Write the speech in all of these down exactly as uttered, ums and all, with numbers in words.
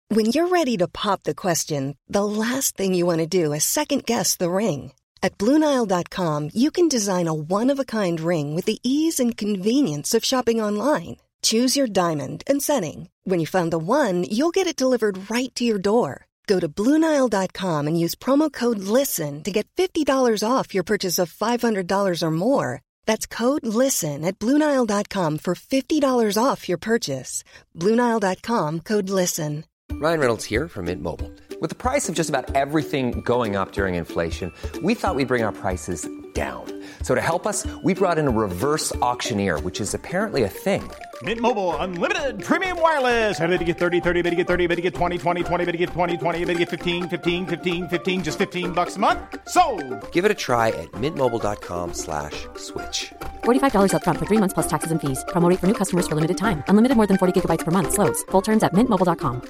When you're ready to pop the question, the last thing you want to do is second-guess the ring. At Blue Nile dot com, you can design a one-of-a-kind ring with the ease and convenience of shopping online. Choose your diamond and setting. When you find the one, you'll get it delivered right to your door. Go to Blue Nile dot com and use promo code LISTEN to get fifty dollars off your purchase of five hundred dollars or more. That's code LISTEN at Blue Nile dot com for fifty dollars off your purchase. Blue Nile dot com, code LISTEN. Ryan Reynolds here from Mint Mobile. With the price of just about everything going up during inflation, we thought we'd bring our prices down. So to help us, we brought in a reverse auctioneer, which is apparently a thing. Mint Mobile Unlimited Premium Wireless. How to get thirty, thirty, how to get thirty, how to get twenty, twenty, twenty, how to get twenty, twenty, how to get fifteen, fifteen, fifteen, fifteen, just fifteen bucks a month? Sold! Give it a try at mintmobile.com slash switch. forty-five dollars up front for three months plus taxes and fees. Promo rate for new customers for limited time. Unlimited more than forty gigabytes per month. Slows full terms at mint mobile dot com.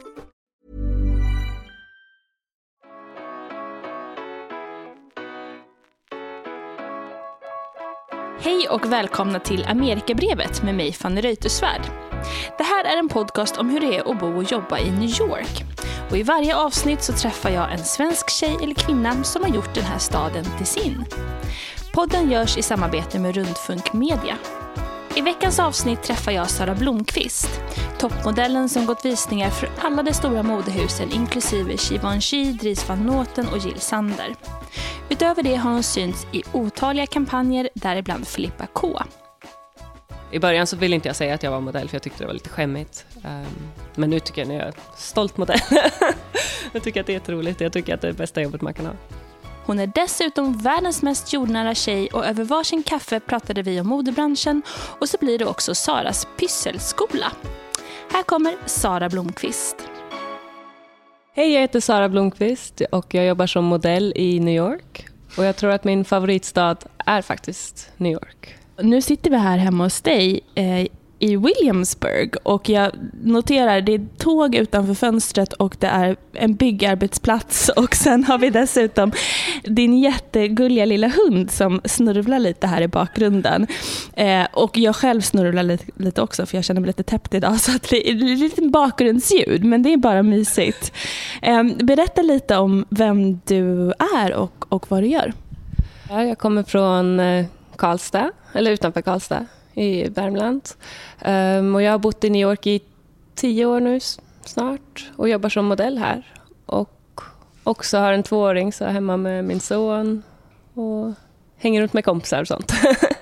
Hej och välkomna till Amerikabrevet med mig, Fanny Reuterswärd. Det här är en podcast om hur det är att bo och jobba i New York. Och i varje avsnitt så träffar jag en svensk tjej eller kvinna som har gjort den här staden till sin. Podden görs i samarbete med Rundfunk Media. I veckans avsnitt träffar jag Sara Blomqvist, toppmodellen som gått visningar för alla de stora modehusen inklusive Givenchy, Dries van Noten och Jill Sander. Utöver det har hon synts i otaliga kampanjer, däribland Filippa K. I början så ville inte jag säga att jag var modell för jag tyckte det var lite skämmigt. Um, men nu tycker jag att jag är stolt modell. Jag tycker att det är roligt. Jag tycker att det är det bästa jobbet man kan ha. Hon är dessutom världens mest jordnära tjej och över varsin kaffe pratade vi om modebranschen och så blir det också Saras pysselskola. Här kommer Sara Blomqvist. Hej, jag heter Sara Blomqvist och jag jobbar som modell i New York. Och jag tror att min favoritstad är faktiskt New York. Nu sitter vi här hemma hos dig eh, i Williamsburg och jag noterar det är tåg utanför fönstret och det är en byggarbetsplats och sen har vi dessutom din jättegulliga lilla hund som snurvlar lite här i bakgrunden eh, och jag själv snurvlar lite, lite också för jag känner mig lite täppt idag så att det är lite bakgrundsljud men det är bara mysigt. Eh, berätta lite om vem du är och, och vad du gör. Ja, jag kommer från eh, Karlstad, eller utanför Karlstad i Värmland. Um, och jag har bott i New York i tio år nu snart och jobbar som modell här. Och också har en tvååring så jag är hemma med min son och hänger runt med kompisar och sånt.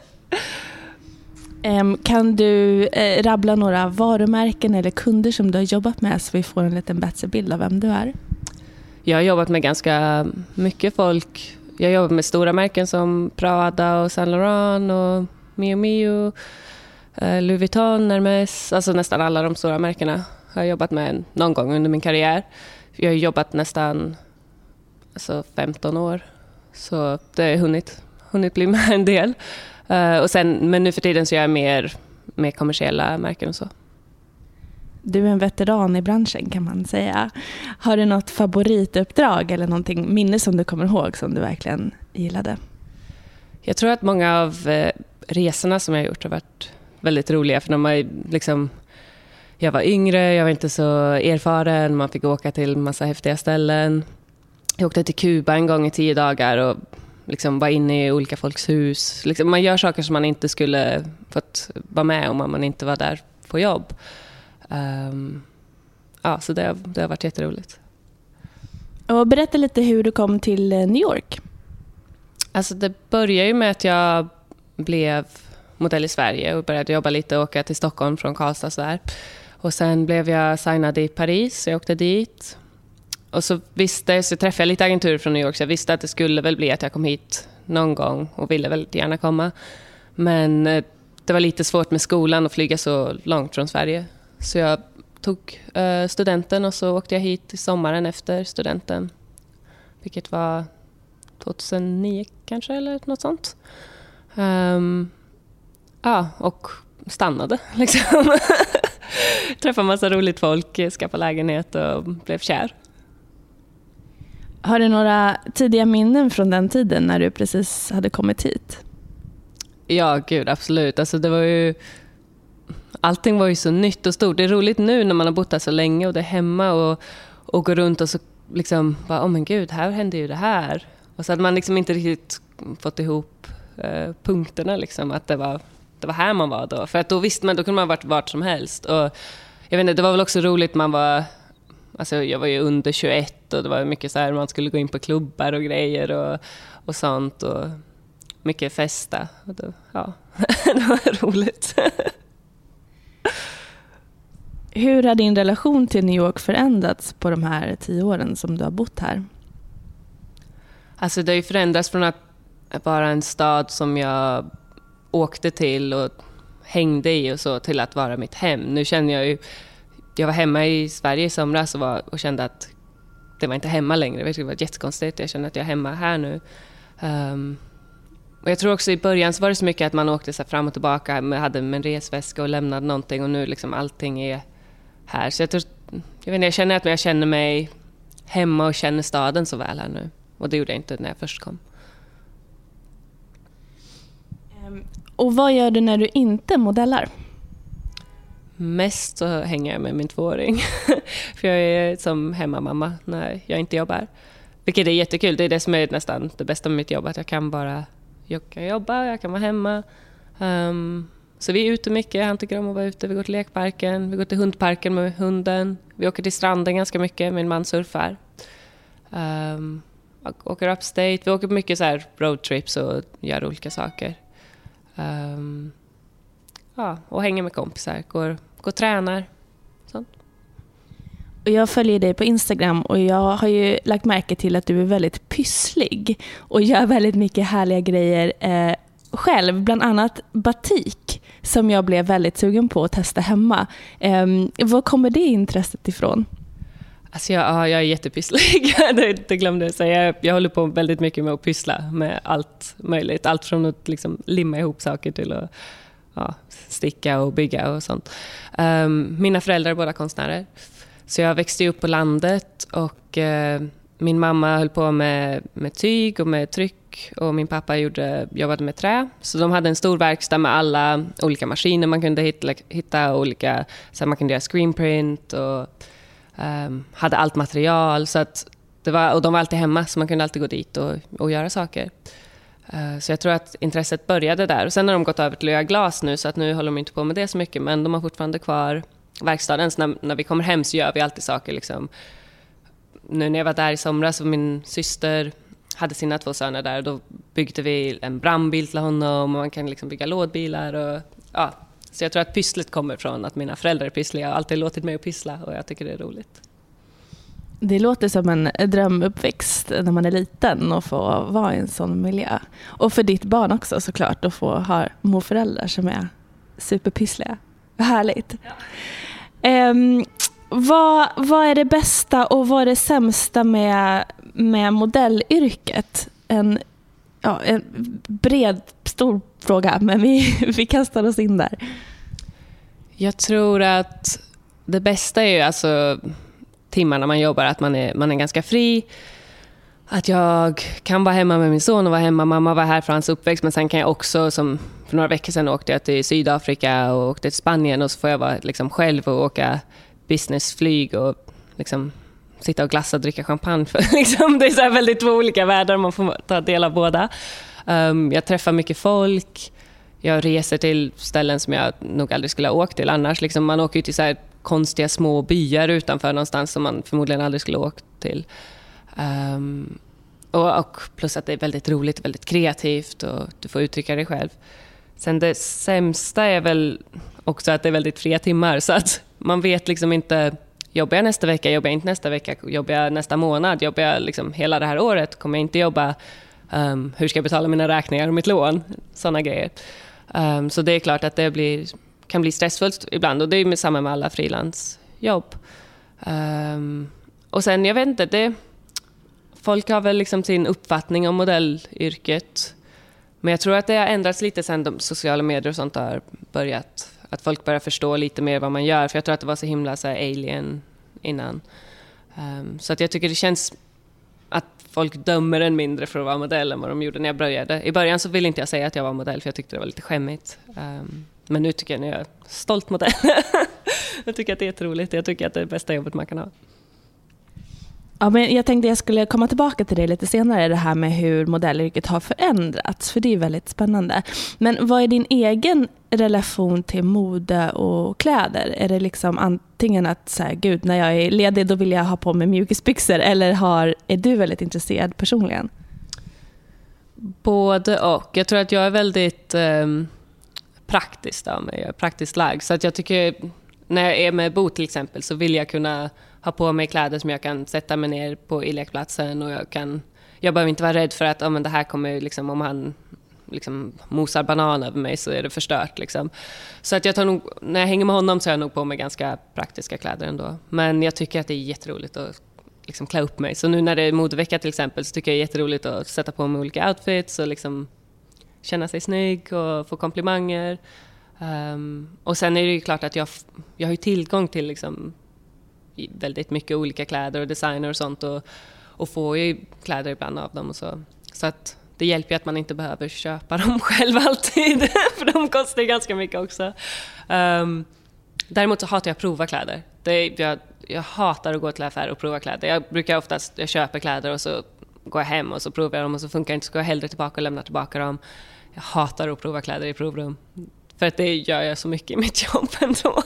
um, kan du eh, rabbla några varumärken eller kunder som du har jobbat med så vi får en liten bättre bild av vem du är? Jag har jobbat med ganska mycket folk. Jag jobbar med stora märken som Prada och Saint Laurent och Miu Miu, Louis Vuitton, Hermes, alltså nästan alla de stora märkena har jag jobbat med någon gång under min karriär. Jag har jobbat nästan alltså femton år, så det har hunnit, hunnit bli med en del. Uh, och sen, men nu för tiden så är jag mer, mer kommersiella märken och så. Du är en veteran i branschen kan man säga. Har du något favorituppdrag eller någonting minne som du kommer ihåg som du verkligen gillade? Jag tror att många av eh, resorna som jag har gjort har varit väldigt roliga. För när man liksom, jag var yngre, jag var inte så erfaren. Man fick åka till massa häftiga ställen. Jag åkte till Kuba en gång i tio dagar och liksom var inne i olika folks hus. Liksom, man gör saker som man inte skulle fått vara med om man inte var där på jobb. Um, ja, så det, det har varit jätteroligt. Och berätta lite hur du kom till New York. Alltså det började ju med att jag blev modell i Sverige och började jobba lite och åka till Stockholm från Karlstad så där. Och sen blev jag signad i Paris så jag åkte dit. Och så visste så träffade jag lite agenturer från New York så jag visste att det skulle väl bli att jag kom hit någon gång och ville väldigt gärna komma. Men det var lite svårt med skolan att flyga så långt från Sverige. Så jag tog uh, studenten och så åkte jag hit i sommaren efter studenten. Vilket var tjugohundranio kanske eller något sånt. Um, ja, och stannade liksom. Träffade massa roligt folk, skaffade lägenhet och blev kär. Har du några tidiga minnen från den tiden när du precis hade kommit hit? Ja, gud, absolut. Alltså det var ju allting var ju så nytt och stort. Det är roligt nu när man har bott där så länge och det är hemma och, och går runt och så liksom bara, åh men gud, här händer ju det här. Och så hade man liksom inte riktigt fått ihop eh, punkterna liksom, att det var, det var här man var då. För att då visste man, då kunde man varit vart som helst. Och jag vet inte, det var väl också roligt, man var, alltså jag var ju under tjugoett och det var mycket så här, man skulle gå in på klubbar och grejer och, och sånt och mycket festa. Och då, ja, det var roligt. Hur har din relation till New York förändrats på de här tio åren som du har bott här? Alltså det har ju förändrats från att vara en stad som jag åkte till och hängde i och så till att vara mitt hem. Nu känner jag ju, jag var hemma i Sverige i somras och, var, och kände att det var inte hemma längre. Det var jättekonstigt. Jag kände att jag är hemma här nu. Um, och jag tror också i början så var det så mycket att man åkte så här fram och tillbaka. Man hade en resväska och lämnade någonting och nu liksom allting är här. Så jag, tror, jag, vet inte, jag känner att jag känner mig hemma och känner staden så väl här nu. Och det gjorde jag inte när jag först kom. Um, och vad gör du när du inte modellar? Mest så hänger jag med min tvååring. För jag är som hemmamamma när jag inte jobbar. Vilket är jättekul. Det är det som är nästan det bästa med mitt jobb. Att jag kan bara jag kan jobba, jag kan vara hemma. Um, så vi är ute mycket. Han tycker om att vara ute. Vi går till lekparken. Vi går till hundparken med hunden. Vi åker till stranden ganska mycket. Min man surfar. Um, åker upstate. Vi åker på mycket så här roadtrips och gör olika saker. Um, ja, och hänger med kompisar. Går, går och tränar. Sånt. Och jag följer dig på Instagram och jag har ju lagt märke till att du är väldigt pysslig och gör väldigt mycket härliga grejer eh, själv. Bland annat batik som jag blev väldigt sugen på att testa hemma. Eh, var kommer det intresset ifrån? Alltså jag, ja, jag är jättepysslig, det, det glömde jag säga. Jag, jag håller på väldigt mycket med att pyssla med allt möjligt. Allt från att liksom limma ihop saker till att ja, sticka och bygga och sånt. Um, mina föräldrar är båda konstnärer. Så jag växte upp på landet och uh, min mamma höll på med, med tyg och med tryck och min pappa gjorde, jobbade med trä. Så de hade en stor verkstad med alla olika maskiner man kunde hitta, hitta olika, så man kunde göra screenprint och um, hade allt material. Så att det var, och de var alltid hemma så man kunde alltid gå dit och, och göra saker. Uh, så jag tror att intresset började där. Och sen har de gått över till att göra glas nu så att nu håller de inte på med det så mycket. Men de har fortfarande kvar verkstaden. Så när, när vi kommer hem så gör vi alltid saker. Liksom. Nu när jag var där i somras så min syster hade sina två söner där. Då byggde vi en brandbil till honom och man kan liksom bygga lådbilar. Och, ja. Så jag tror att pysslet kommer från att mina föräldrar är pyssliga. Jag har alltid låtit mig att pyssla och jag tycker det är roligt. Det låter som en drömuppväxt när man är liten och få vara i en sån miljö. Och för ditt barn också såklart att få ha morföräldrar som är superpyssliga. Härligt. Ja. Um, vad, vad är det bästa och vad är det sämsta med, med modellyrket? En, ja, en bred, stor fråga, men vi, vi kastar oss in där. Jag tror att det bästa är ju alltså timmarna man jobbar, att man är, man är ganska fri. Att jag kan vara hemma med min son och vara hemma. Mamma var här för hans uppväxt, men sen kan jag också, som för några veckor sedan åkte jag till Sydafrika och åkte till Spanien och så får jag vara liksom själv och åka businessflyg och liksom sitta och glassa och dricka champagne. För, liksom, det är så här väldigt två olika världar, man får ta del av båda. Um, jag träffar mycket folk. Jag reser till ställen som jag nog aldrig skulle ha åkt till annars. Liksom, man åker ju till så här konstiga små byar utanför någonstans som man förmodligen aldrig skulle ha åkt till. Um, och, och plus att det är väldigt roligt, väldigt kreativt och du får uttrycka dig själv. Sen det sämsta är väl också att det är väldigt fria timmar så att man vet liksom inte, jobbar jag nästa vecka, jobbar jag inte nästa vecka, jobbar jag nästa månad, jobbar jag liksom hela det här året, kommer jag inte jobba, um, hur ska jag betala mina räkningar och mitt lån, sådana grejer. Um, så det är klart att det blir, kan bli stressfullt ibland och det är med samma med alla frilansjobb. Um, och sen, jag vet inte, det, folk har väl liksom sin uppfattning om modellyrket. Men jag tror att det har ändrats lite sen de sociala medier och sånt har börjat. Att folk börjar förstå lite mer vad man gör. För jag tror att det var så himla så här alien innan. Um, så att jag tycker det känns att folk dömer en mindre för att vara modell än vad de gjorde när jag började. I början så ville inte jag säga att jag var modell för jag tyckte det var lite skämmigt. Um, Men nu tycker jag att jag är stolt modell. Jag tycker att det är ett roligt. Jag tycker att det är det bästa jobbet man kan ha. Ja, men jag tänkte jag skulle komma tillbaka till det lite senare, det här med hur modellyrket har förändrats, för det är väldigt spännande. Men vad är din egen relation till mode och kläder? Är det liksom antingen att så här, gud, när jag är ledig då vill jag ha på mig mjukisbyxor, eller har, är du väldigt intresserad personligen? Både och. Jag tror att jag är väldigt eh, praktisk av mig. Jag är praktiskt lagd. Så att jag tycker, när jag är med Bo till exempel, så vill jag kunna ha på mig kläder som jag kan sätta mig ner på i lekplatsen, och jag kan, jag behöver inte vara rädd för att oh, men det här kommer liksom, om han liksom mosar banan över mig så är det förstört liksom. Så att jag tar nog, när jag hänger med honom så har jag nog på mig ganska praktiska kläder ändå. Men jag tycker att det är jätteroligt att liksom klä upp mig. Så nu när det är modevecka till exempel, så tycker jag det är jätteroligt att sätta på mig olika outfits och liksom känna sig snygg och få komplimanger. Um, och sen är det ju klart att jag, jag har ju tillgång till liksom väldigt mycket olika kläder och designer och sånt, och, och får ju kläder ibland av dem och så. Så att det hjälper ju att man inte behöver köpa dem själv alltid, för de kostar ganska mycket också. Um, däremot så hatar jag att prova kläder. Det är, jag, jag hatar att gå till affär och prova kläder. Jag brukar oftast, jag köper kläder och så går jag hem och så provar jag dem, och så funkar inte så går jag hellre tillbaka och lämnar tillbaka dem. Jag hatar att prova kläder i provrum, för att det gör jag så mycket i mitt jobb ändå.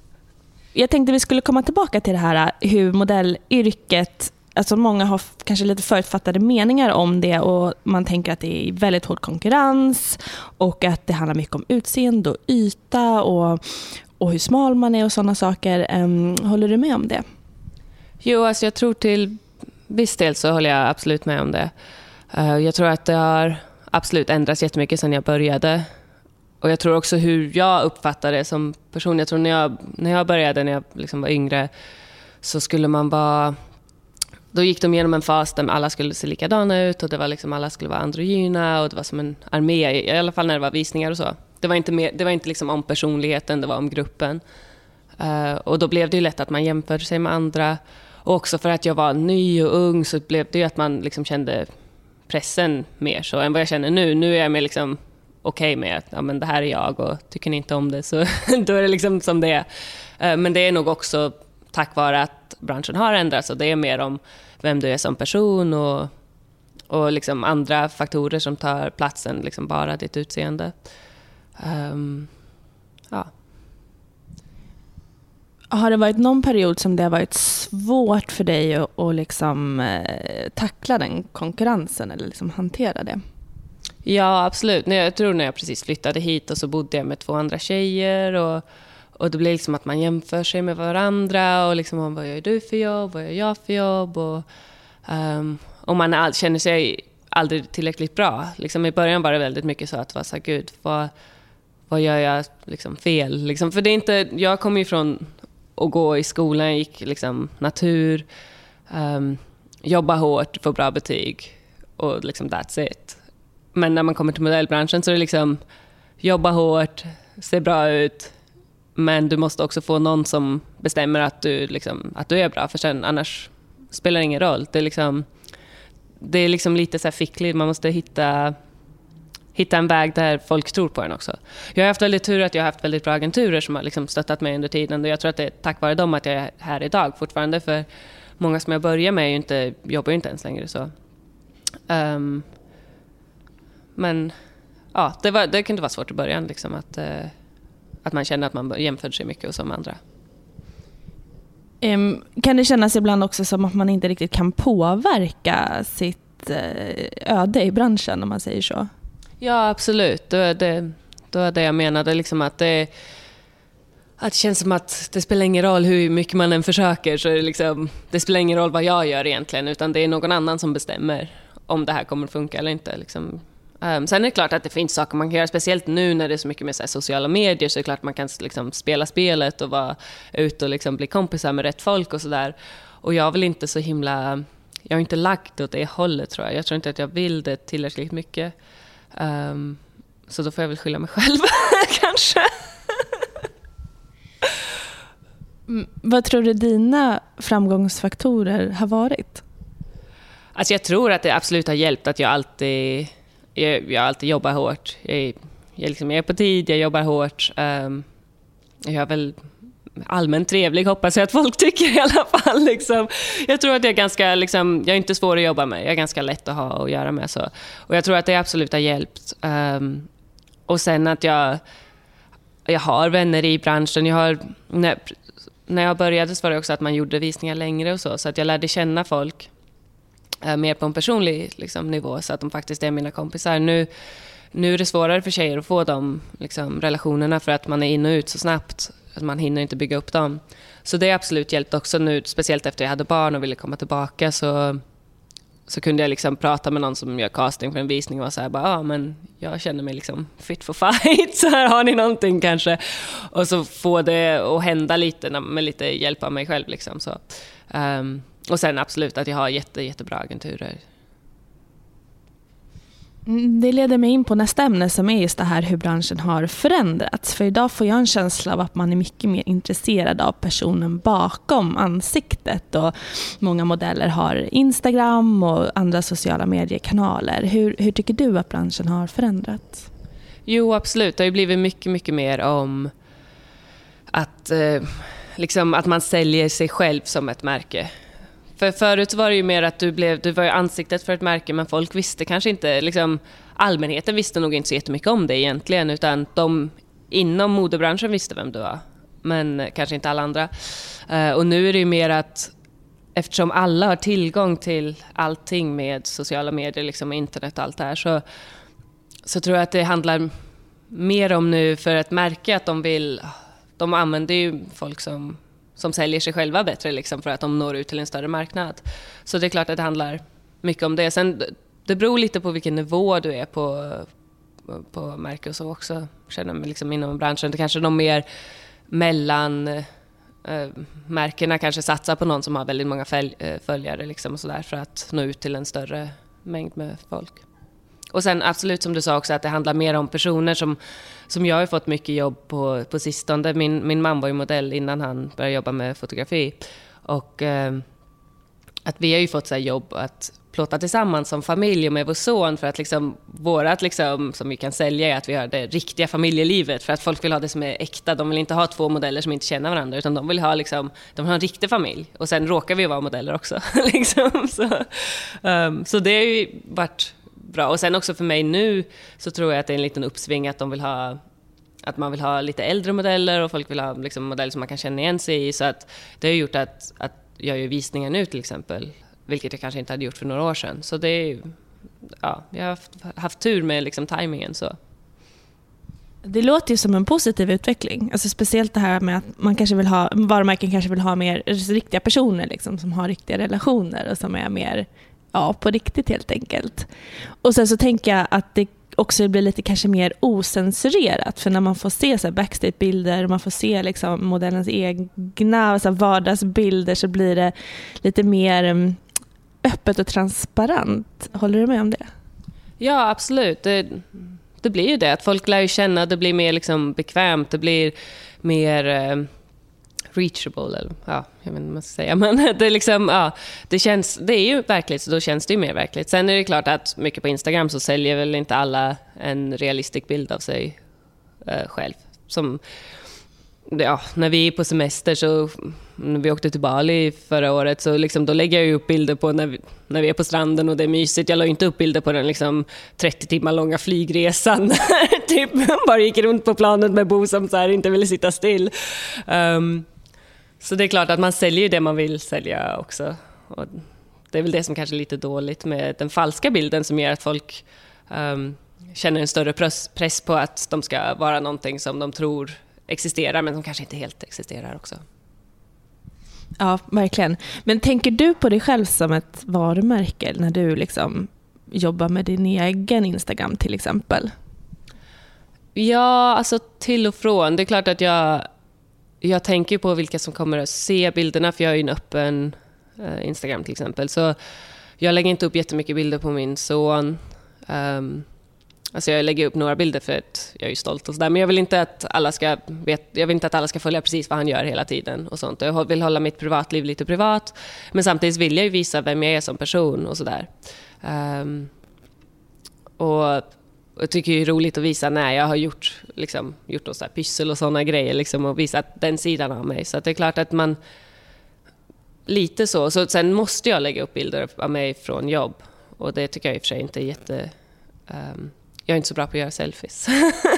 Jag tänkte vi skulle komma tillbaka till det här hur modellyrket, alltså många har kanske lite förutfattade meningar om det, och man tänker att det är väldigt hård konkurrens och att det handlar mycket om utseende och yta och, och hur smal man är och sådana saker. Um, håller du med om det? Jo, alltså jag tror till viss del så håller jag absolut med om det. Uh, jag tror att det har absolut ändrats jättemycket sedan jag började. Och jag tror också hur jag uppfattar det som person. Jag tror när jag, när jag började, när jag liksom var yngre, så skulle man vara... Då gick de igenom en fas där alla skulle se likadana ut, och det var liksom, alla skulle vara androgyna, och det var som en armé, i alla fall när det var visningar och så. Det var inte, mer, det var inte liksom om personligheten, det var om gruppen. Uh, och då blev det ju lätt att man jämförde sig med andra. Och också för att jag var ny och ung så blev det ju att man liksom kände pressen mer så än vad jag känner nu. Nu är jag mer liksom... okej med att ja, men det här är jag, och tycker ni inte om det så då är det liksom som det är. Men det är nog också tack vare att branschen har ändrats, och det är mer om vem du är som person och, och liksom andra faktorer som tar platsen, liksom bara ditt utseende. Um, ja. Har det varit någon period som det har varit svårt för dig att, att liksom, eh, tackla den konkurrensen eller liksom hantera det? Ja, absolut. Jag tror när jag precis flyttade hit och så bodde jag med två andra tjejer, och, och det blir liksom att man jämför sig med varandra och liksom, vad gör du för jobb, vad gör jag för jobb, och, um, och man all, känner sig aldrig tillräckligt bra. Liksom, i början var det väldigt mycket så att vara så här, gud, vad, vad gör jag liksom fel? Liksom, för det är inte, jag kom ju från att gå i skolan, gick liksom natur, um, jobba hårt, få bra betyg, och liksom that's it. Men när man kommer till modellbranschen så är det liksom jobba hårt, se bra ut, men du måste också få någon som bestämmer att du, liksom, att du är bra, för sen annars spelar det ingen roll. Det är liksom, det är liksom lite så här fickligt, man måste hitta, hitta en väg där folk tror på en också. Jag har haft väldigt tur att jag har haft väldigt bra agenturer som har liksom stöttat mig under tiden, och jag tror att det är tack vare dem att jag är här idag fortfarande, för många som jag börjar med är ju inte, jobbar ju inte ens längre så. Um, Men ja, det, var, det kunde vara svårt i början liksom, att, eh, att man känner att man jämför sig mycket och som andra. Um, kan det kännas ibland också som att man inte riktigt kan påverka sitt eh, öde i branschen, om man säger så? Ja, absolut. Det, det, det var det jag menade. Liksom att, det, att det känns som att det spelar ingen roll hur mycket man än försöker. Så är det, liksom, det spelar ingen roll vad jag gör egentligen, utan det är någon annan som bestämmer om det här kommer att funka eller inte. Liksom. Um, sen är det klart att det finns saker man kan göra, speciellt nu när det är så mycket med så här, sociala medier, så är det klart man kan liksom, spela spelet och vara ute och liksom, bli kompisar med rätt folk och sådär. Och jag vill inte så himla, jag har inte lagt åt det hållet, tror jag. Jag tror inte att jag vill det tillräckligt mycket. Um, så då får jag väl skylla mig själv, kanske. Mm, vad tror du dina framgångsfaktorer har varit? Alltså jag tror att det absolut har hjälpt att jag alltid, jag, jag alltid jobbar hårt. Jag är jag, liksom, jag är på tid, jag jobbar hårt. Um, jag är väl allmänt trevlig, hoppas jag att folk tycker i alla fall. Liksom. Jag tror att jag är ganska, liksom, jag är inte svår att jobba med. Jag är ganska lätt att ha och göra med. Så. Och jag tror att det absolut har hjälpt. Um, och sen att jag, jag har vänner i branschen. Jag har, när, när jag började så var det också att man gjorde visningar längre och så. Så att jag lärde känna folk uh, mer på en personlig liksom, nivå. Så att de faktiskt är mina kompisar. Nu, nu är det svårare för tjejer att få de liksom, relationerna för att man är in och ut så snabbt. Att man hinner inte bygga upp dem. Så det är absolut hjälpt också nu, speciellt efter jag hade barn och ville komma tillbaka, så, så kunde jag liksom prata med någon som gör casting för en visning och var så här, bara, ah, men jag känner mig liksom fit for fight, så här har ni någonting kanske. Och så få det att hända lite med lite hjälp av mig själv. Liksom, så. Um, och sen absolut att jag har jätte, jättebra agenturer. Det leder mig in på nästa ämne som är just det här hur branschen har förändrats. För idag får jag en känsla av att man är mycket mer intresserad av personen bakom ansiktet. Och många modeller har Instagram och andra sociala mediekanaler. Hur, hur tycker du att branschen har förändrats? Jo, absolut. Det har ju blivit mycket, mycket mer om att, eh, liksom att man säljer sig själv som ett märke. För förut var det ju mer att du, blev, du var ju ansiktet för ett märke, men folk visste kanske inte, liksom, allmänheten visste nog inte så jättemycket om det egentligen, utan de inom modebranschen visste vem du var, men kanske inte alla andra. Uh, och nu är det ju mer att eftersom alla har tillgång till allting med sociala medier, liksom internet och allt det här, så, så tror jag att det handlar mer om nu för ett märke att de vill, de använder ju folk som som säljer sig själva bättre liksom, för att de når ut till en större marknad. Så det är klart att det handlar mycket om det. Sen det beror lite på vilken nivå du är på, på märke och så också. Känner mig liksom inom branschen. Det kanske är de mer mellan äh, märkena kanske satsar på någon som har väldigt många följ, äh, följare liksom, och så där, för att nå ut till en större mängd med folk. Och sen absolut som du sa också att det handlar mer om personer som, som jag har fått mycket jobb på, på sistone. Min, min man var ju modell innan han började jobba med fotografi. Och eh, att vi har ju fått så här jobb att plåta tillsammans som familj och med vår son, för att liksom, vårat liksom, som vi kan sälja är att vi har det riktiga familjelivet, för att folk vill ha det som är äkta. De vill inte ha två modeller som inte känner varandra, utan de vill ha, liksom, de vill ha en riktig familj. Och sen råkar vi vara modeller också. liksom. så, um, så det har ju varit bra. Och sen också för mig nu så tror jag att det är en liten uppsving att de vill ha, att man vill ha lite äldre modeller och folk vill ha liksom modeller som man kan känna igen sig i. Så att det har gjort att, att jag gör visningar nu till exempel, vilket jag kanske inte hade gjort för några år sedan. Så det är, ja, jag har haft, haft tur med liksom timingen så. Det låter ju som en positiv utveckling. Alltså speciellt det här med att man kanske vill ha, varumärken kanske vill ha mer riktiga personer liksom, som har riktiga relationer och som är mer, ja, på riktigt helt enkelt. Och sen så tänker jag att det också blir lite kanske mer osensurerat, för när man får se så här backstage-bilder och man får se liksom modellens egna så här vardagsbilder, så blir det lite mer öppet och transparent. Håller du med om det? Ja, absolut. Det, det blir ju det. Att folk lär ju känna, det blir mer liksom bekvämt, det blir mer eh, reachable, eller ja, jag vet inte vad man ska säga, men det är liksom, ja, det känns, det är ju verkligt, så då känns det ju mer verkligt. Sen är det klart att mycket på Instagram så säljer väl inte alla en realistisk bild av sig eh, själv. Som, ja, när vi är på semester, så när vi åkte till Bali förra året, så liksom, då lägger jag ju upp bilder på när vi, när vi är på stranden och det är mysigt. Jag la ju inte upp bilder på den liksom trettio timmar långa flygresan. typ bara gick runt på planet med Bo som så här inte ville sitta still. Um, så det är klart att man säljer det man vill sälja också. Och det är väl det som kanske är lite dåligt med den falska bilden, som gör att folk um, känner en större press, press på att de ska vara någonting som de tror existerar, men som kanske inte helt existerar också. Ja, verkligen. Men tänker du på dig själv som ett varumärke när du liksom jobbar med din egen Instagram till exempel? Ja, alltså till och från. Det är klart att jag, jag tänker på vilka som kommer att se bilderna, för jag har ju en öppen eh, Instagram till exempel. Så jag lägger inte upp jättemycket bilder på min son. Um, Alltså jag lägger upp några bilder för att jag är stolt och sådär. Men jag vill inte att alla ska vet, jag vill inte att alla ska följa precis vad han gör hela tiden och sånt. Jag vill hålla mitt privatliv lite privat, men samtidigt vill jag ju visa vem jag är som person och sådär. Um, och jag tycker det är roligt att visa när jag har gjort, liksom, gjort något så här pyssel och sådana grejer liksom, och visat den sidan av mig. Så att det är klart att man lite så. Så sen måste jag lägga upp bilder av mig från jobb. Och det tycker jag i och för sig inte är jätte... Um, jag är inte så bra på att göra selfies.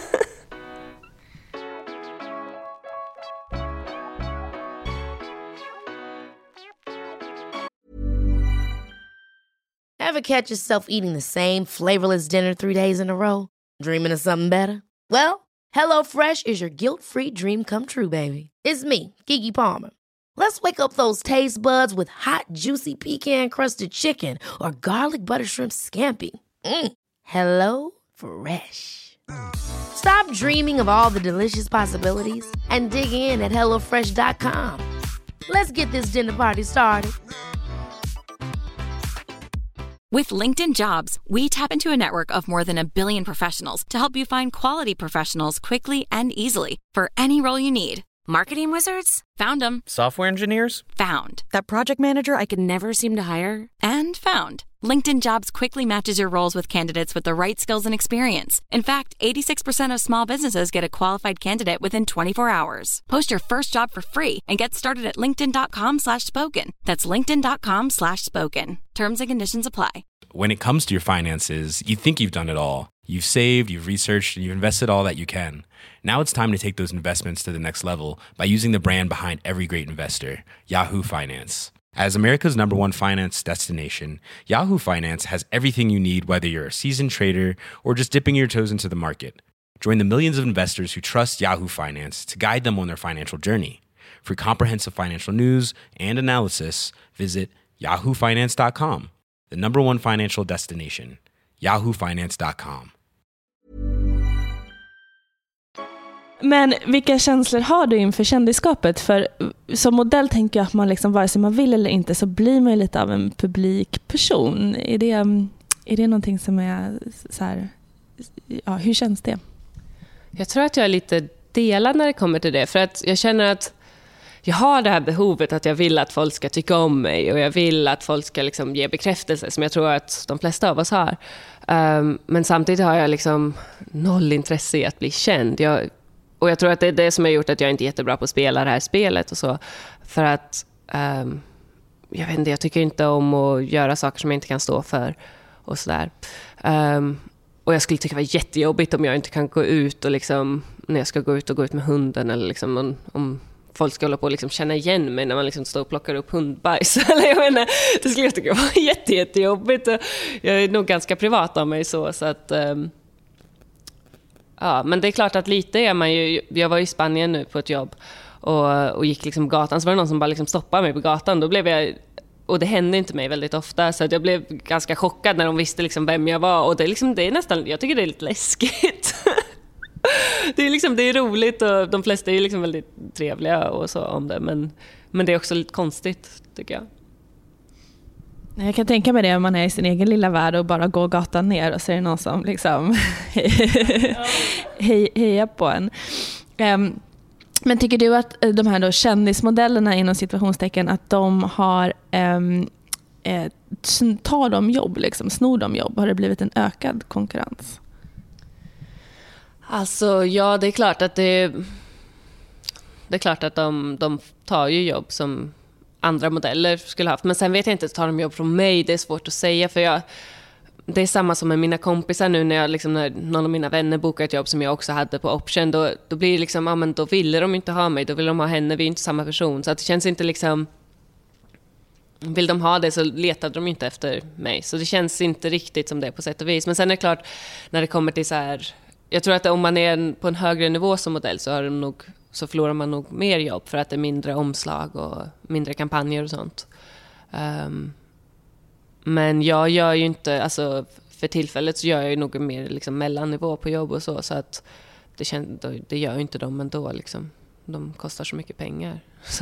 Ever catch yourself eating the same flavorless dinner three days in a row? Dreaming of something better? Well, HelloFresh is your guilt-free dream come true, baby. It's me, Keke Palmer. Let's wake up those taste buds with hot, juicy pecan-crusted chicken or garlic butter shrimp scampi. Mm. Hello Fresh. Stop dreaming of all the delicious possibilities and dig in at hello fresh dot com. Let's get this dinner party started. With LinkedIn Jobs, we tap into a network of more than a billion professionals to help you find quality professionals quickly and easily for any role you need. Marketing wizards? Found them. Software engineers? Found. That project manager I could never seem to hire? And found. LinkedIn Jobs quickly matches your roles with candidates with the right skills and experience. In fact, eighty-six percent of small businesses get a qualified candidate within twenty-four hours. Post your first job for free and get started at linkedin.com slash spoken. That's linkedin.com slash spoken. Terms and conditions apply. When it comes to your finances, you think you've done it all. You've saved, you've researched, and you've invested all that you can. Now it's time to take those investments to the next level by using the brand behind every great investor, Yahoo Finance. As America's number one finance destination, Yahoo Finance has everything you need, whether you're a seasoned trader or just dipping your toes into the market. Join the millions of investors who trust Yahoo Finance to guide them on their financial journey. For comprehensive financial news and analysis, visit yahoo finance dot com. The number one financial destination, yahoo finance dot com. Men vilka känslor har du inför kändisskapet? För som modell tänker jag att man liksom, vare sig man vill eller inte, så blir man ju lite av en publik person. Är det, är det någonting som är så här, ja, hur känns det? Jag tror att jag är lite delad när det kommer till det. För att jag känner att jag har det här behovet att jag vill att folk ska tycka om mig. Och jag vill att folk ska liksom ge bekräftelse, som jag tror att de flesta av oss har. Um, men samtidigt har jag liksom noll intresse i att bli känd. Jag, och jag tror att det är det som har gjort att jag inte är jättebra på att spela det här spelet och så. För att um, jag vet inte, jag tycker inte om att göra saker som jag inte kan stå för och sådär. Um, och jag skulle tycka det var jättejobbigt om jag inte kan gå ut och liksom, när jag ska gå ut och gå ut med hunden, eller liksom om, om folk ska hålla på och liksom känna igen mig när man liksom står och plockar upp hundbajs. Eller jag menar, det skulle jag tycka var jätte, jättejobbigt. Jag är nog ganska privat av mig så, så att um, ja, men det är klart att lite är man ju. Jag var i Spanien nu på ett jobb och, och gick liksom gatan, så var det någon som bara liksom stoppade mig på gatan. Då blev jag, och det hände inte mig väldigt ofta, så att jag blev ganska chockad när de visste liksom vem jag var. Och det är liksom, det är nästan, jag tycker det är lite läskigt. Det är liksom, det är roligt och de flesta är ju liksom väldigt trevliga och så om det, men, men det är också lite konstigt, tycker jag. Jag kan tänka mig det om man är i sin egen lilla värld och bara går gatan ner och så är det någon som liksom hej, hejar på en. Um, men tycker du att de här då kändismodellerna inom situationstecken, att de har um, eh, tar de jobb, liksom, snor de jobb? Har det blivit en ökad konkurrens? Alltså, ja, det är klart att det, det är klart att de, de tar ju jobb som andra modeller skulle haft. Men sen vet jag inte, tar de jobb från mig? Det är svårt att säga, för jag, det är samma som med mina kompisar nu när, jag, liksom, när någon av mina vänner bokar ett jobb som jag också hade på Option. Då, då blir det liksom, ja, men då ville de inte ha mig, då vill de ha henne, vi är inte samma person. Så att det känns inte liksom, vill de ha det så letade de inte efter mig. Så det känns inte riktigt som det på sätt och vis. Men sen är det klart, när det kommer till så här, jag tror att om man är på en högre nivå som modell så, har de nog, så förlorar man nog mer jobb, för att det är mindre omslag och mindre kampanjer och sånt. Um, men jag gör ju inte, alltså för tillfället så gör jag ju nog mer liksom mellannivå på jobb och så, så att det, känns, det gör ju inte de ändå liksom. De kostar så mycket pengar. Så,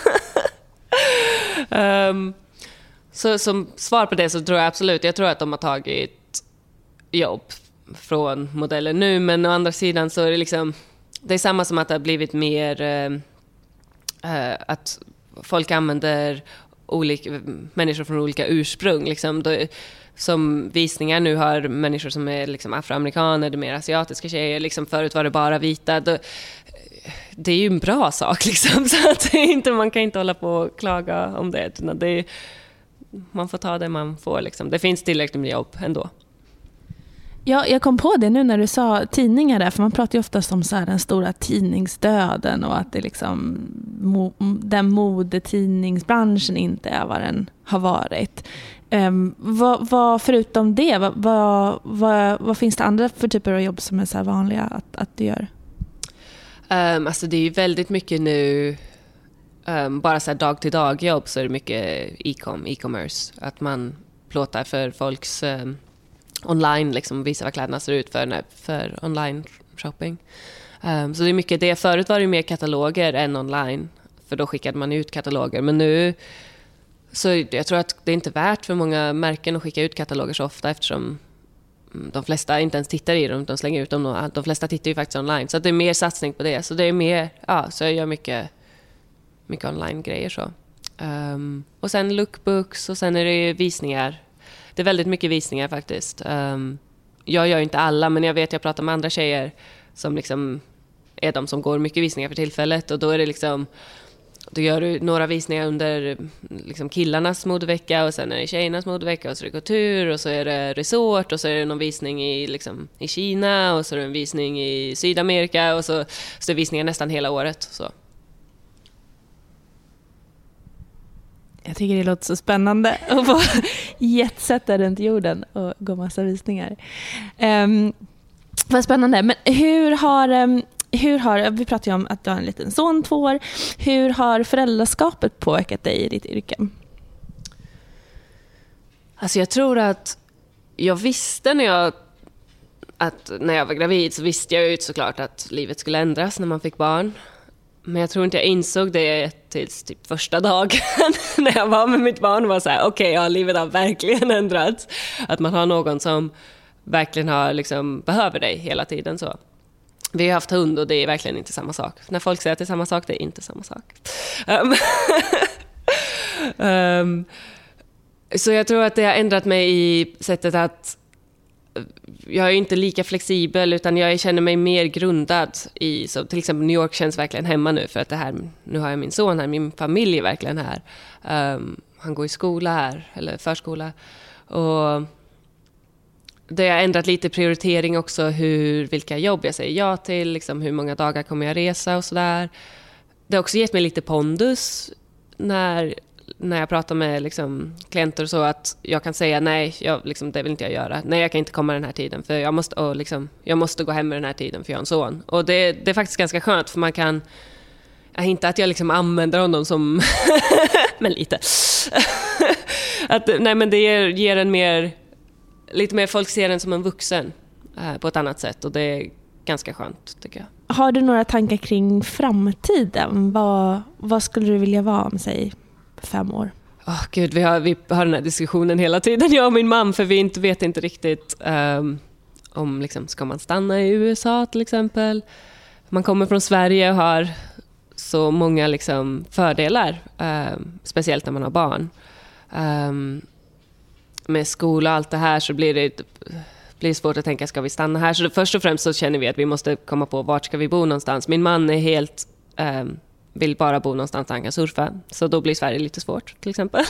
um, så som svar på det så tror jag absolut, jag tror att de har tagit jobb från modellen nu, men å andra sidan så är det liksom, det är samma som att det har blivit mer eh, att folk använder olika, människor från olika ursprung. Liksom. Då, som visningar nu har människor som är liksom afroamerikaner, det är mer asiatiska tjejer. Liksom förut var det bara vita. Då, det är ju en bra sak. Liksom, så att det är inte, man kan inte hålla på och klaga om det. det är, man får ta det man får. Liksom. Det finns tillräckligt med jobb ändå. Ja, jag kom på det nu när du sa tidningar där, för man pratar ju oftast om så här den stora tidningsdöden och att det liksom mo, den modetidningsbranschen inte är vad den har varit. Um, vad, vad förutom det, vad, vad, vad, vad finns det andra för typer av jobb som är så här vanliga att, att du gör? Um, alltså det är ju väldigt mycket nu, um, bara så här dag till dag jobb, så är det mycket e-com, e-commerce, att man plåtar för folks um, online, liksom visa vad kläderna ser ut för, nej, för online shopping. Um, så det är mycket det. Förut var det mer kataloger än online, för då skickade man ut kataloger. Men nu, så jag tror att det är inte värt för många märken att skicka ut kataloger så ofta, eftersom de flesta inte ens tittar i dem, de slänger ut dem. De flesta tittar ju faktiskt online, så det är mer satsning på det. Så det är mer, ja, så jag gör mycket, mycket online-grejer så. Um, och sen lookbooks, och sen är det visningar. Det är väldigt mycket visningar faktiskt. Um, jag gör inte alla, men jag vet jag pratar med andra tjejer som liksom är de som går mycket visningar för tillfället. Och då är det liksom, då gör du några visningar under liksom killarnas modevecka, och sen är det tjejernas modevecka, och så är det couture, och så är det resort, och så är det någon visning i, liksom, i Kina, och så är det en visning i Sydamerika, och så, så är det visningar nästan hela året. Så. Jag tycker det låter så spännande att få jetsätta runt jorden och gå massa visningar. Um, vad spännande. Men hur har, um, hur har, vi pratar ju om att du har en liten son, två år. Hur har föräldraskapet påverkat dig i ditt yrke? Alltså jag tror att jag visste när jag, att när jag var gravid, så visste jag ju såklart att livet skulle ändras när man fick barn. Men jag tror inte jag insåg det tills typ första dagen när jag var med mitt barn och var så här: okej, okay, ja, livet har verkligen ändrats. Att man har någon som verkligen har, liksom, behöver dig hela tiden. Så. Vi har haft hund och det är verkligen inte samma sak. När folk säger att det är samma sak, det är inte samma sak. Um, um, så jag tror att det har ändrat mig i sättet att jag är inte lika flexibel, utan jag känner mig mer grundad i, så till exempel New York känns verkligen hemma nu, för att det här, nu har jag min son här, min familj är verkligen här. Um, han går i skola här, eller förskola, och det har ändrat lite prioritering också, hur, vilka jobb jag säger ja till, liksom hur många dagar kommer jag resa och sådär. Det har också gett mig lite pondus när när jag pratar med liksom klienter och så, att jag kan säga nej, jag, liksom, det vill inte jag göra. Nej, jag kan inte komma den här tiden, för jag måste, och, liksom, jag måste gå hem med den här tiden, för jag har en son. Och det, det är faktiskt ganska skönt, för man kan, inte att jag liksom använder honom som men lite att, nej, men det ger, ger en mer, lite mer, folk ser en som en vuxen eh, på ett annat sätt, och det är ganska skönt, tycker jag. Har du några tankar kring framtiden? Vad, vad skulle du vilja vara om, säg, fem år? Oh, Gud, vi har, vi har den här diskussionen hela tiden, jag och min man, för vi inte, vet inte riktigt um, om liksom, ska man stanna i U S A till exempel. Man kommer från Sverige och har så många liksom, fördelar, um, speciellt när man har barn. Um, med skola och allt det här så blir det, blir svårt att tänka, ska vi stanna här? Så först och främst så känner vi att vi måste komma på vart ska vi bo någonstans. Min man är helt... Um, vill bara bo någonstans där han kan surfa. Så då blir Sverige lite svårt, till exempel.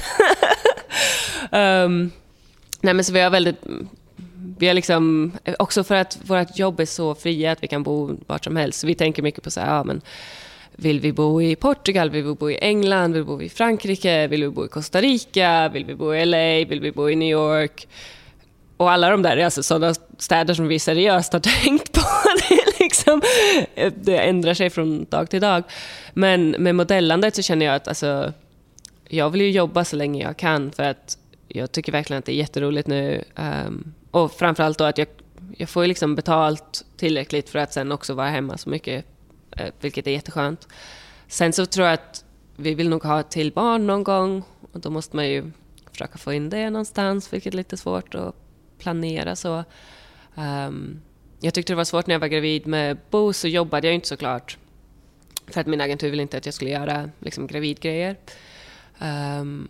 um, nej, men så vi har väldigt... Vi har liksom... Också för att vårt jobb är så fria att vi kan bo vart som helst. Så vi tänker mycket på så här, ja, men vill vi bo i Portugal? Vill vi bo i England? Vill vi bo i Frankrike? Vill vi bo i Costa Rica? Vill vi bo i L A? Vill vi bo i New York? Och alla de där är alltså sådana städer som vi seriöst har tänkt på. Det, liksom, det ändrar sig från dag till dag. Men med modellandet så känner jag att alltså, jag vill ju jobba så länge jag kan, för att jag tycker verkligen att det är jätteroligt nu. Um, och framförallt då att jag, jag får ju liksom betalt tillräckligt för att sen också vara hemma så mycket, uh, vilket är jätteskönt. Sen så tror jag att vi vill nog ha ett till barn någon gång, och då måste man ju försöka få in det någonstans, vilket är lite svårt att planera så. Um, jag tyckte det var svårt när jag var gravid med Bo, så jobbade jag inte såklart. För att min agentur ville inte att jag skulle göra liksom, gravidgrejer. Um,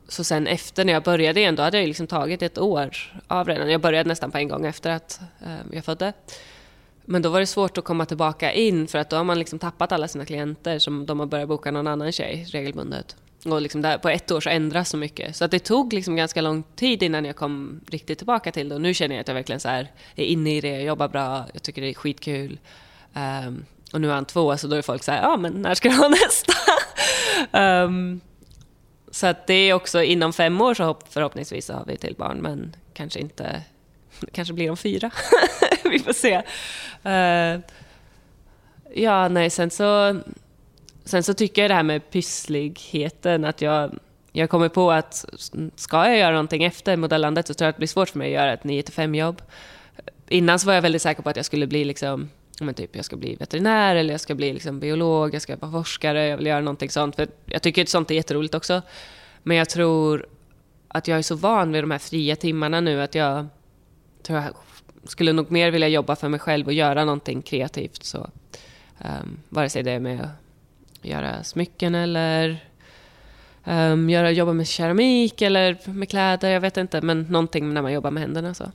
så sen efter när jag började igen, då hade jag liksom tagit ett år av redan. Jag började nästan på en gång efter att eh, jag födde. Men då var det svårt att komma tillbaka in, för att då har man liksom tappat alla sina klienter som de har börjat boka någon annan tjej regelbundet. Och liksom där, på ett år så ändras så mycket. Så att det tog liksom ganska lång tid innan jag kom riktigt tillbaka till det. Och nu känner jag att jag verkligen så här är inne i det, jag jobbar bra, jag tycker det är skitkul. Um, och nu är han två, så då är folk så här, ja men när ska du ha nästa? um, så att det är också inom fem år så hopp, förhoppningsvis så har vi till barn, men kanske inte, kanske blir de fyra. Vi får se. Uh, ja, nej, sen så sen så tycker jag det här med pyssligheten, att jag jag kommer på att ska jag göra någonting efter modellandet så tror jag att det blir svårt för mig att göra ett nio till fem jobb. Innan så var jag väldigt säker på att jag skulle bli liksom, men typ jag ska bli veterinär eller jag ska bli liksom biolog, jag ska vara forskare, jag vill göra någonting sånt, för jag tycker att sånt är jätteroligt också. Men jag tror att jag är så van vid de här fria timmarna nu att jag tror jag skulle nog mer vilja jobba för mig själv och göra någonting kreativt, så um, vare sig det är med att göra smycken eller um, göra, jobba med keramik eller med kläder, jag vet inte, men någonting när man jobbar med händerna så.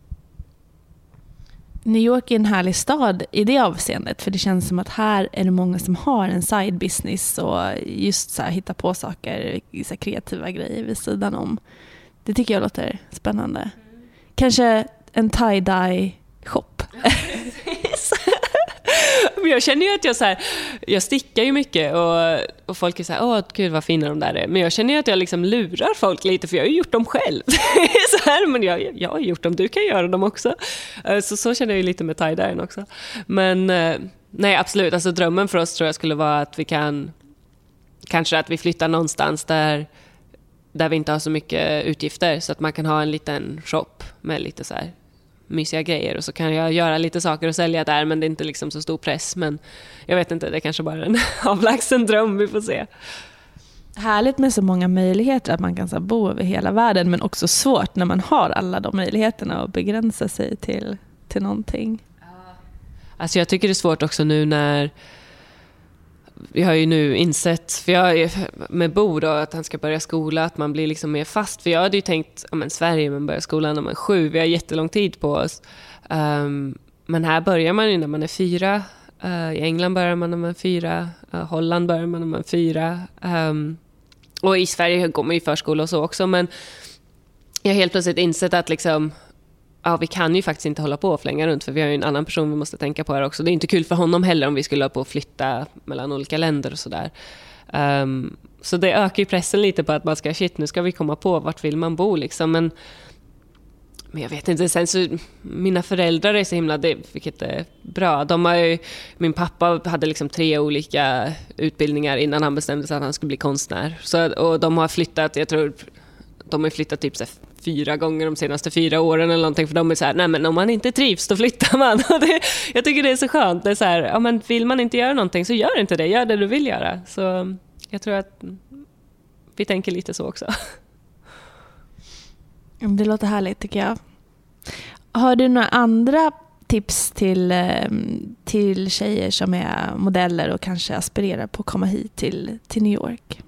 New York är en härlig stad i det avseendet, för det känns som att här är det många som har en side business och just så här hitta på saker, så här kreativa grejer vid sidan om. Det tycker jag låter spännande. Mm. Kanske en tie-dye shop. Men jag känner ju att jag så här, jag stickar ju mycket och, och folk är så här, åh gud vad fina de där är. Men jag känner ju att jag liksom lurar folk lite, för jag har ju gjort dem själv. Så här, men jag, jag har gjort dem, du kan göra dem också. Så så känner jag ju lite med tie-dyen också. Men nej, absolut, alltså drömmen för oss tror jag skulle vara att vi kan, kanske att vi flyttar någonstans där där vi inte har så mycket utgifter, så att man kan ha en liten shop med lite så här mysiga grejer, och så kan jag göra lite saker och sälja där, men det är inte liksom så stor press, men jag vet inte, det är kanske bara en avlägsen dröm, vi får se. Härligt med så många möjligheter, att man kan så bo över hela världen, men också svårt när man har alla de möjligheterna och begränsa sig till, till någonting. Alltså jag tycker det är svårt också nu när vi har ju nu insett, för jag med Bo då, att han ska börja skola, att man blir liksom mer fast. För jag hade ju tänkt, ja men Sverige, man börjar skolan när man är sju, vi har jättelång tid på oss. Um, men här börjar man ju när man är fyra. Uh, I England börjar man när man är fyra. Uh, Holland börjar man när man är fyra. Um, och i Sverige går man ju förskola och så också. Men jag har helt plötsligt insett att liksom, ja, vi kan ju faktiskt inte hålla på och flänga runt, för vi har ju en annan person vi måste tänka på här också. Det är inte kul för honom heller om vi skulle hålla på och flytta mellan olika länder och sådär. Um, så det ökar ju pressen lite på att man ska, shit, nu ska vi komma på vart vill man bo liksom. Men, men jag vet inte, sen så mina föräldrar är så himla, det, vilket är bra. De har ju, min pappa hade liksom tre olika utbildningar innan han bestämde sig att han skulle bli konstnär. Så, och de har flyttat, jag tror de har flyttat typ så här fyra gånger de senaste fyra åren eller någonting, för de är så här, nej men om man inte trivs då flyttar man. Och det, jag tycker det är så skönt. Det är så här, ja, men vill man inte göra någonting så gör inte det, gör det du vill göra. Så jag tror att vi tänker lite så också. Det låter härligt tycker jag. Har du några andra tips till, till tjejer som är modeller och kanske aspirerar på att komma hit till, till New York?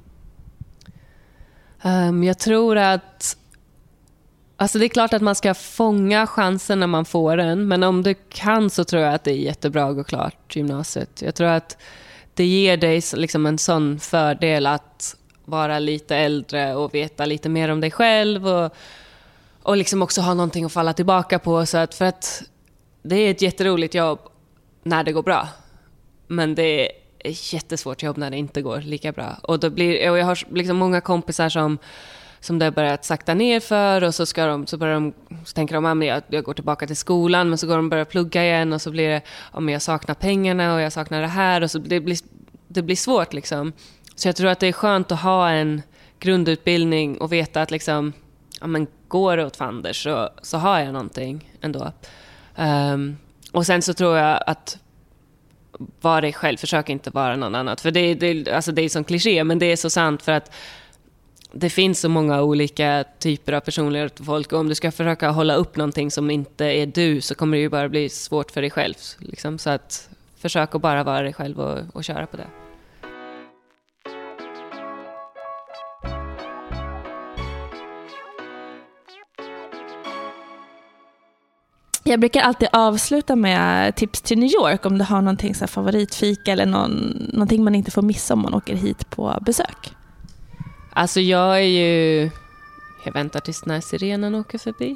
Um, jag tror att alltså det är klart att man ska fånga chansen när man får den, men om du kan så tror jag att det är jättebra att gå klart gymnasiet. Jag tror att det ger dig liksom en sån fördel att vara lite äldre och veta lite mer om dig själv och, och liksom också ha någonting att falla tillbaka på. Så att, för att det är ett jätteroligt jobb när det går bra, men det är ett jättesvårt jobb när det inte går lika bra. Och, då blir, och jag har liksom många kompisar som som det har börjat sakta ner för, och så ska de så börjar de så tänker de att jag, jag går tillbaka till skolan, men så går de börja plugga igen, och så blir det om jag saknar pengarna och jag saknar det här, och så det blir det blir svårt liksom. Så jag tror att det är skönt att ha en grundutbildning och veta att liksom, ja men går det åt fanders så så har jag någonting ändå. Um, och sen så tror jag att vara dig själv, försök inte vara någon annat, för det det alltså det är som kliché, men det är så sant, för att det finns så många olika typer av personlighet och folk, och om du ska försöka hålla upp någonting som inte är du, så kommer det ju bara bli svårt för dig själv liksom. Så att försök att bara vara dig själv och, och köra på det. Jag brukar alltid avsluta med tips till New York om du har någonting så här favoritfika eller någon, någonting man inte får missa om man åker hit på besök. Alltså jag är ju... Jag väntar tills när sirenen åker förbi.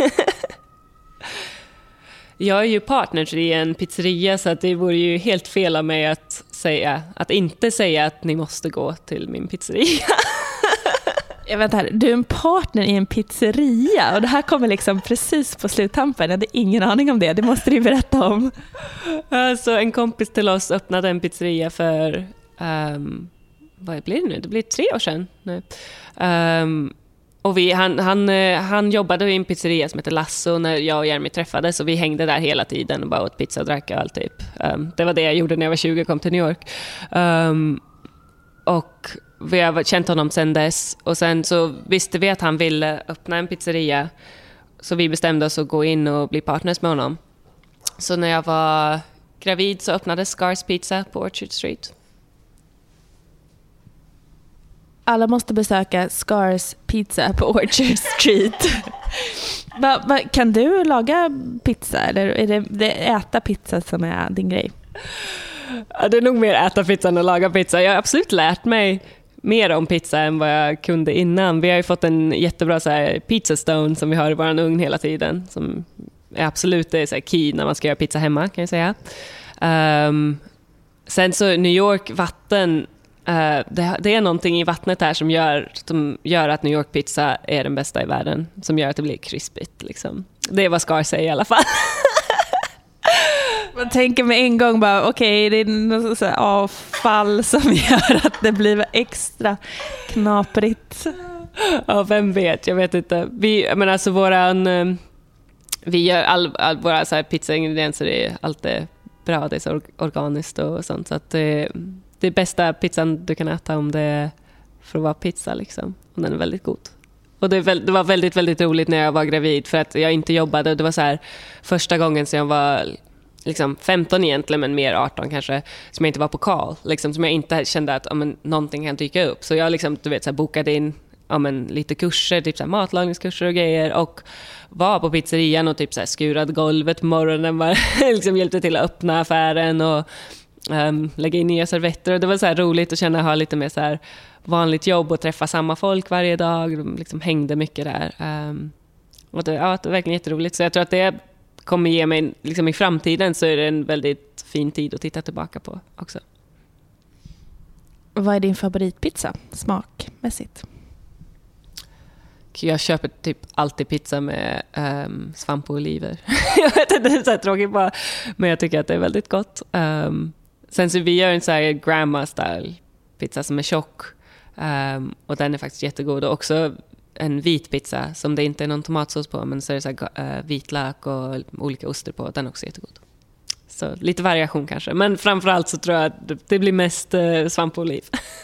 Jag är ju partner i en pizzeria så att det vore ju helt fel av mig att säga, att inte säga att ni måste gå till min pizzeria. Jag vet här, du är en partner i en pizzeria och det här kommer liksom precis på sluttampen. Jag hade ingen aning om det, det måste du berätta om. Alltså en kompis till oss öppnade en pizzeria för, um, vad blir det nu? Det blir tre år sedan nu. Um, och vi, han, han, han jobbade i en pizzeria som heter Lasso när jag och Jeremy träffades, så vi hängde där hela tiden och bara åt pizza och drack och allt typ. Um, det var det jag gjorde när jag var tjugo och kom till New York. Um, och vi har känt honom sedan dess. Och sen så visste vi att han ville öppna en pizzeria. Så vi bestämde oss att gå in och bli partners med honom. Så när jag var gravid så öppnade Scars Pizza på Orchard Street. Alla måste besöka Scars Pizza på Orchard Street. va, va, kan du laga pizza? Eller är det, det äta pizza som är din grej? Ja, det är nog mer äta pizza än att laga pizza. Jag har absolut lärt mig mer om pizza än vad jag kunde innan. Vi har ju fått en jättebra så här, pizza stone som vi har i vår ugn hela tiden. Som är absolut det är så här, key när man ska göra pizza hemma, kan jag säga. Um, sen så New York, vatten. Uh, det, det är någonting i vattnet här som gör, som gör att New York pizza är den bästa i världen. Som gör att det blir krispigt. Liksom. Det är vad Scar säger i alla fall. Man tänker med en gång bara, okej, okay, det är något så här avfall som gör att det blir extra knaprigt. Ja, vem vet, jag vet inte. Vi, men alltså våran, vi gör all, all våra så här pizzaingredienser är alltid bra, det är så organiskt och sånt. Så att det, det är bästa pizzan du kan äta om det är för att vara pizza liksom. Och den är väldigt god. Och det, det var väldigt, väldigt roligt när jag var gravid för att jag inte jobbade. Det var så här första gången som jag var liksom femton egentligen, men mer arton kanske, som jag inte var på call, liksom, som jag inte kände att ja, men, någonting kan dyka upp. Så jag liksom, du vet, så här, bokade in ja, men, lite kurser, typ så här, matlagningskurser och grejer, och var på pizzerian och typ så här, skurade golvet på morgonen, bara, liksom, hjälpte till att öppna affären och um, lägga in nya servetter. Och det var så här roligt att känna att ha lite mer så här vanligt jobb och träffa samma folk varje dag. De liksom hängde mycket där. Um, och det, ja, det var verkligen jätteroligt. Så jag tror att det kommer ge mig, liksom i framtiden så är det en väldigt fin tid att titta tillbaka på också. Vad är din favoritpizza smakmässigt? Jag köper typ alltid pizza med um, svamp och oliver. Jag vet inte, det är så här tråkigt bara, men jag tycker att det är väldigt gott. Um, sen så vi gör en så här grandma style pizza som är tjock. Um, och den är faktiskt jättegod. Och också en vit pizza som det inte är någon tomatsås på, men så är det så här, uh, vitlök och olika oster på. Den är också jättegod. Så lite variation kanske. Men framförallt så tror jag att det blir mest uh, svamp och oliv.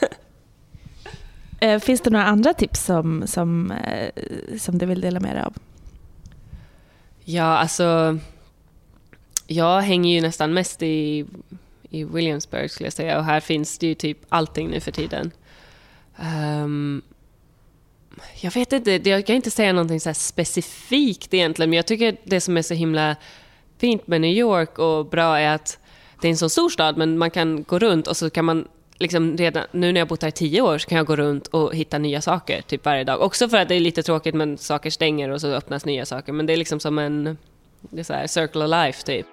uh, finns det några andra tips som, som, uh, som du vill dela med dig av? Ja, alltså jag hänger ju nästan mest i, i Williamsburg skulle jag säga. Och här finns det ju typ allting nu för tiden. Um, jag vet inte, jag kan inte säga någonting så här specifikt egentligen, men jag tycker det som är så himla fint med New York och bra är att det är en så stor stad, men man kan gå runt och så kan man liksom redan, nu när jag bott här i tio år så kan jag gå runt och hitta nya saker typ varje dag. Också för att det är lite tråkigt men saker stänger och så öppnas nya saker, men det är liksom som en, det är så här circle of life typ.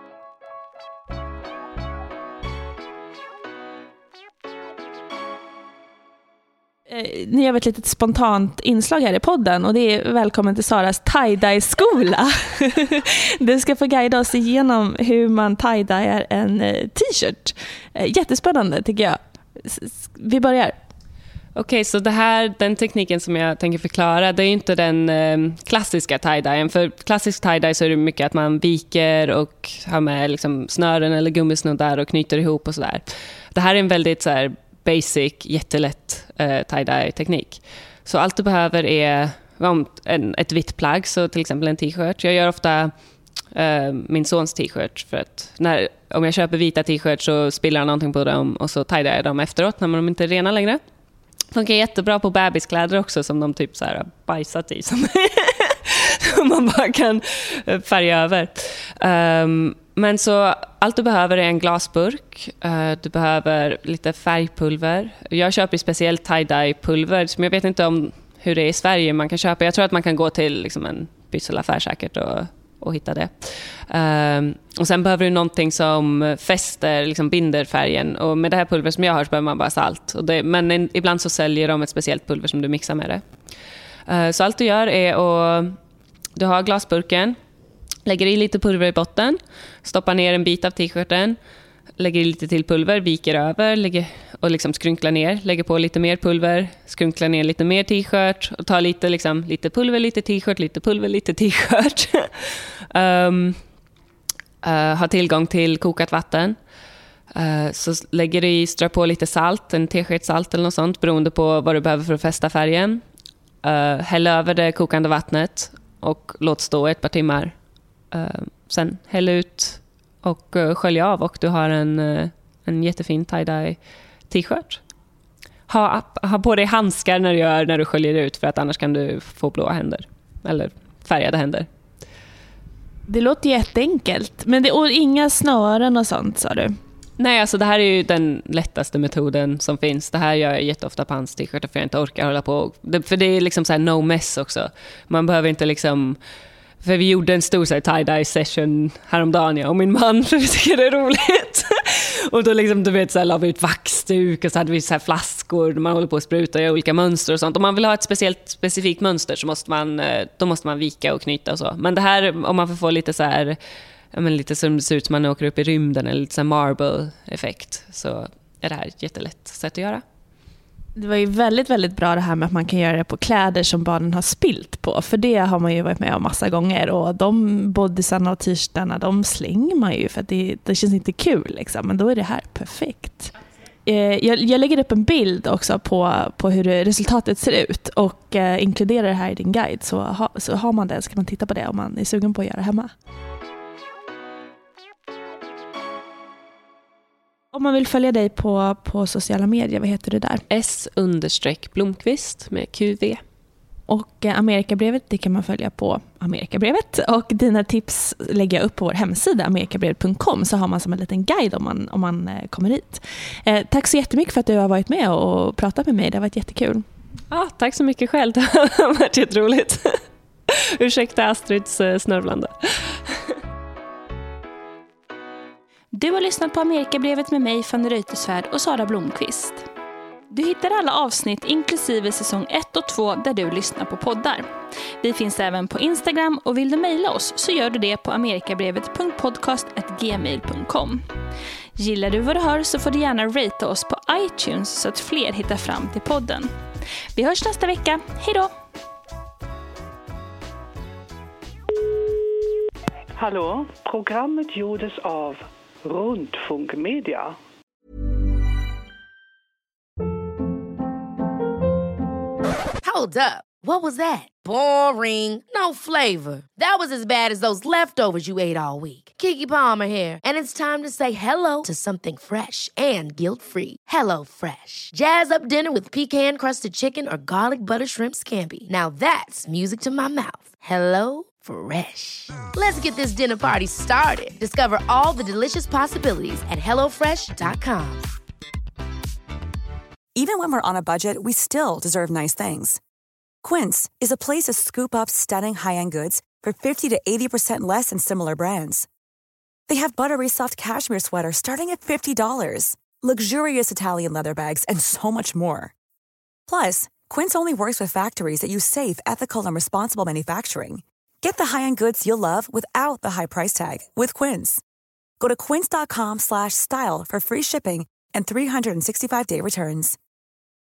Ni har ett litet spontant inslag här i podden och det är välkommen till Saras tie-dye-skola. Du ska få guida oss igenom hur man tie-dyar en t-shirt. Jättespännande tycker jag. Vi börjar. Okej, okay, så det här, den tekniken som jag tänker förklara, det är inte den eh, klassiska tie-dyen. För klassisk tie-dye så är det mycket att man viker och har med liksom snören eller gummisnoddar och knyter ihop och sådär. Det här är en väldigt så här basic, jättelätt eh, tie-dye-teknik. Så allt du behöver är om, en, ett vitt plagg, så till exempel en t-shirt. Jag gör ofta eh, min sons t-shirt för att när, om jag köper vita t-shirts så spiller jag någonting på dem och så tie-dye jag dem efteråt när de inte är rena längre. Funkar jättebra på bebiskläder också som de typ så här bajsat i. Som man bara kan färga över. Um, men så allt du behöver är en glasburk. Uh, du behöver lite färgpulver. Jag köper speciellt tie-dye pulver som jag vet inte om hur det är i Sverige man kan köpa. Jag tror att man kan gå till liksom en pysselaffär säkert och, och hitta det. Um, och sen behöver du någonting som fäster, liksom binder färgen. Och med det här pulver som jag har så behöver man bara salt. Och det, men en, ibland så säljer de ett speciellt pulver som du mixar med det. Uh, så allt du gör är att du har glasburken, lägger i lite pulver i botten, stoppar ner en bit av t-shirten, lägger i lite till pulver, viker över lägger, och liksom skrunklar ner, lägger på lite mer pulver, skrunklar ner lite mer t-shirt och tar lite, liksom, lite pulver, lite t-shirt, lite pulver, lite t-shirt. um, uh, har tillgång till kokat vatten. Uh, så lägger du i, strö på lite salt, en t-shirt-salt eller något sånt, beroende på vad du behöver för att fästa färgen. Uh, häll över det kokande vattnet och låt stå ett par timmar. Uh, sen häll ut och uh, skölj av och du har en, uh, en jättefin tie-dye t-shirt. Ha, ha på dig handskar när du, gör, när du sköljer ut, för att annars kan du få blåa händer eller färgade händer. Det låter jätteenkelt, men det är inga snören och sånt, sa du? Nej, alltså det här är ju den lättaste metoden som finns. Det här gör jag jätteofta på hans t-shirtar för jag inte orkar hålla på. Det, för det är liksom så här no mess också. Man behöver inte liksom... För vi gjorde en stor så här tie-dye session häromdagen, jag och min man, för vi tycker det är roligt. Och då liksom, du vet, så här, la vi ut vaxduk och så hade vi så här flaskor man håller på att spruta i olika mönster och sånt. Om man vill ha ett speciellt specifikt mönster så måste man, då måste man vika och knyta och så. Men det här, om man får få lite så här... Ja, men lite som det ser ut som man åker upp i rymden, eller lite så marble-effekt, så är det här ett jättelätt sätt att göra. Det var ju väldigt, väldigt bra det här med att man kan göra det på kläder som barnen har spilt på, för det har man ju varit med om massa gånger, och de bodysarna och t-shirtarna, de slänger man ju för att det, det känns inte kul liksom, men då är det här perfekt. Jag, jag lägger upp en bild också på, på hur resultatet ser ut och eh, inkluderar det här i din guide, så, ha, så har man det så kan man titta på det om man är sugen på att göra hemma. Om man vill följa dig på, på sociala medier, vad heter du där? S understreck Blomqvist med Q V. Och eh, Amerikabrevet, det kan man följa på Amerikabrevet. Och dina tips lägger jag upp på vår hemsida amerikabrevet punkt com, så har man som en liten guide om man, om man eh, kommer hit. Eh, tack så jättemycket för att du har varit med och pratat med mig, det har varit jättekul. Ja, tack så mycket själv, det har varit jätteroligt. Ursäkta Astrids eh, snörvlande. Du har lyssnat på Amerikabrevet med mig, Fanny Reuterswärd och Sara Blomqvist. Du hittar alla avsnitt inklusive säsong ett och två där du lyssnar på poddar. Vi finns även på Instagram, och vill du mejla oss så gör du det på amerikabrevet punkt podcast at gmail punkt com. Gillar du vad du hör så får du gärna ratea oss på iTunes så att fler hittar fram till podden. Vi hörs nästa vecka. Hej då! Hallå, programmet gjordes av Rundfunk Media. Hold up. What was that? Boring. No flavor. That was as bad as those leftovers you ate all week. Keke Palmer here, and it's time to say hello to something fresh and guilt-free. Hello Fresh. Jazz up dinner with pecan-crusted chicken or garlic butter shrimp scampi. Now that's music to my mouth. Hello Fresh. Let's get this dinner party started. Discover all the delicious possibilities at hello fresh dot com. Even when we're on a budget, we still deserve nice things. Quince is a place to scoop up stunning high-end goods for fifty to eighty percent less than similar brands. They have buttery soft cashmere sweaters starting at fifty dollars, luxurious Italian leather bags, and so much more. Plus, Quince only works with factories that use safe, ethical, and responsible manufacturing. Get the high-end goods you'll love without the high price tag with Quince. Go to quince dot com slash style for free shipping and three sixty-five day returns.